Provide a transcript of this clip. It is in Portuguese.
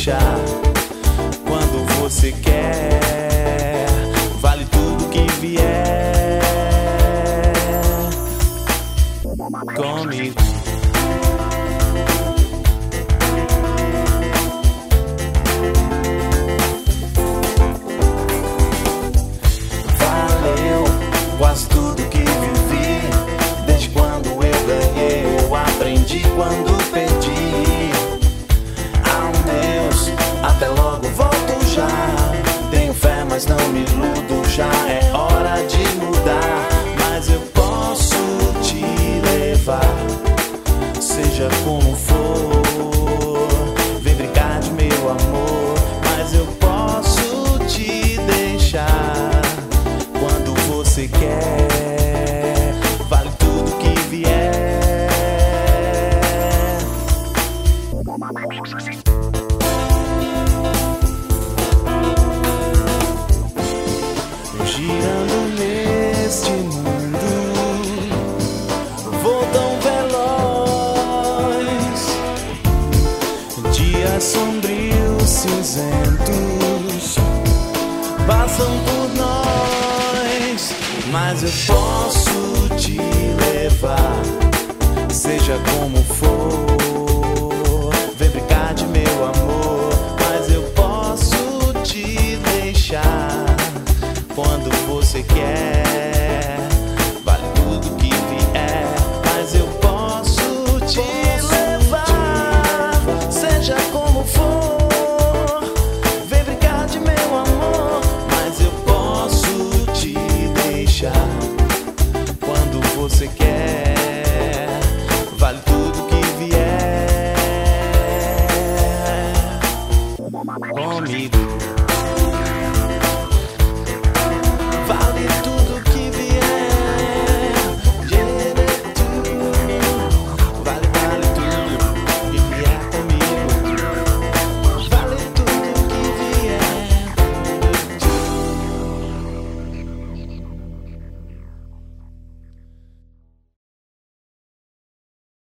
deixar quando você quer. Vale tudo que vier comigo. Valeu quase tudo que vivi. Desde quando eu ganhei, eu aprendi quando perdi. Ah, Deus, até logo, volto já. Tenho fé, mas não me iludo. Já é hora de mudar. Mas eu posso te levar, seja como for. Vem brincar de meu amor. Mas eu posso te deixar quando você quer. Vale tudo que vier. Girando neste mundo, vou tão veloz. Dias sombrios, cinzentos passam por nós. Mas eu posso te levar, seja como for.